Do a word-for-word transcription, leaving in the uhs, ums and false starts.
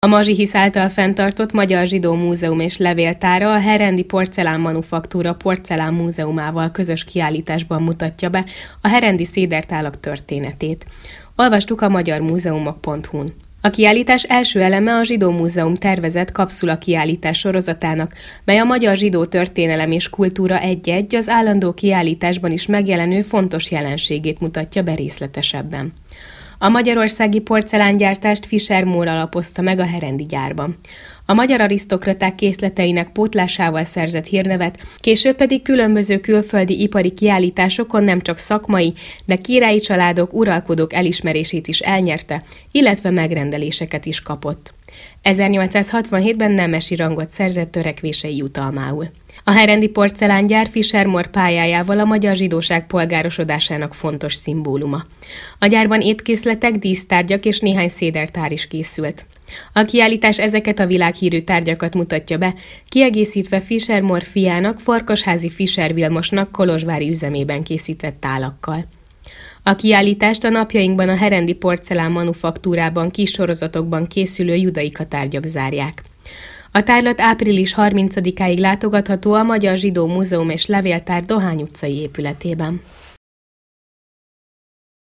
A Mazsihisz által fenntartott Magyar Zsidó Múzeum és Levéltára a Herendi Porcelán Manufaktúra Porcelán Múzeumával közös kiállításban mutatja be a herendi szédertálak történetét. Olvastuk a magyar múzeumok pont hu-n. A kiállítás első eleme a Zsidó Múzeum tervezett kapszula kiállítás sorozatának, mely a magyar zsidó történelem és kultúra egy-egy az állandó kiállításban is megjelenő fontos jelenségét mutatja be részletesebben. A magyarországi porcelángyártást Fischer Mór alapozta meg a herendi gyárban. A magyar arisztokraták készleteinek pótlásával szerzett hírnevet, később pedig különböző külföldi ipari kiállításokon nem csak szakmai, de királyi családok, uralkodók elismerését is elnyerte, illetve megrendeléseket is kapott. ezernyolcszázhatvanhétben nemesi rangot szerzett törekvései jutalmául. A herendi porcelángyár Fischer Mór pályájával a magyar zsidóság polgárosodásának fontos szimbóluma. A gyárban étkészletek, dísztárgyak és néhány szédertár is készült. A kiállítás ezeket a világhírű tárgyakat mutatja be, kiegészítve Fischer Mór fiának, Farkasházi Fischer Vilmosnak kolozsvári üzemében készített tálakkal. A kiállítást a napjainkban a Herendi Porcelán Manufaktúrában kis sorozatokban készülő judaika tárgyak zárják. A tárlat április harmincadikáig látogatható a Magyar Zsidó Múzeum és Levéltár Dohány utcai épületében.